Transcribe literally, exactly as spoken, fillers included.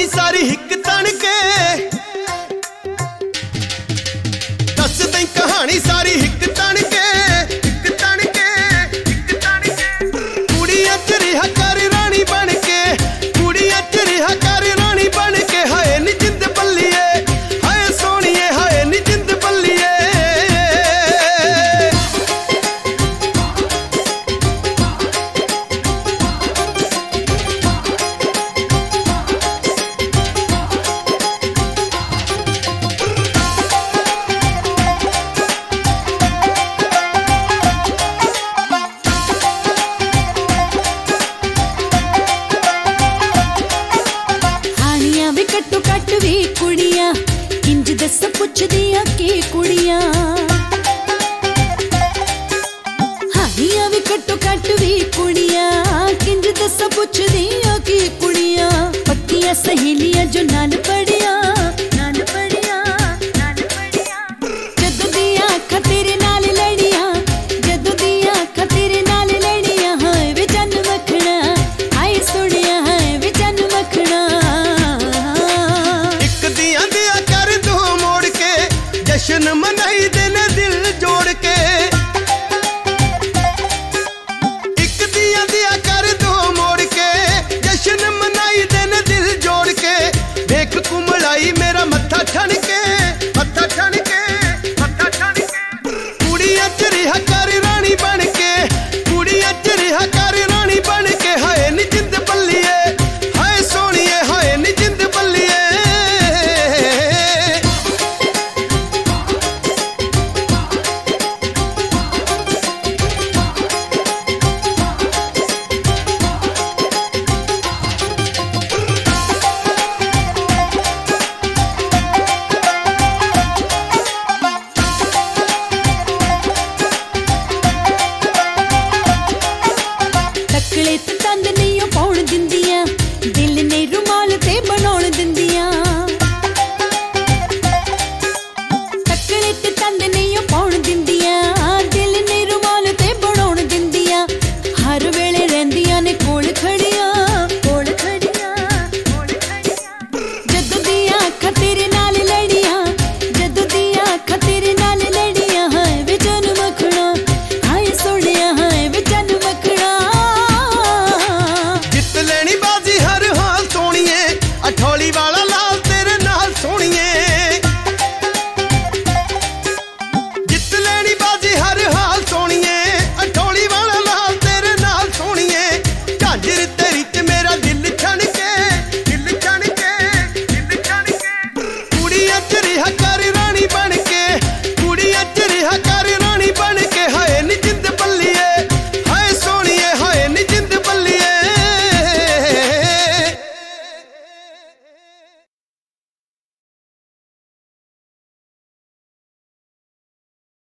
सारी हिक तन के, दस दई कहानी सारी हिक तन के, हिक तन के, हिक तन के। कुड़ियां च रिहा कर रानी बन के, कुड़ियां च रिहा कर रानी बन के। हाय नी जिंद बल्लिए, हाय सोनिए, हाय नी जिंद बल्लिए। कट्टो कट वी कुड़ियां इंज दस पुछ दिया की कुड़ियां, हानियां भी कट्टो कट वी कुड़ियां इंज दस पुछ दिया की कुड़ियां। पक्कियां सहेलियां जो नाल पड़ियां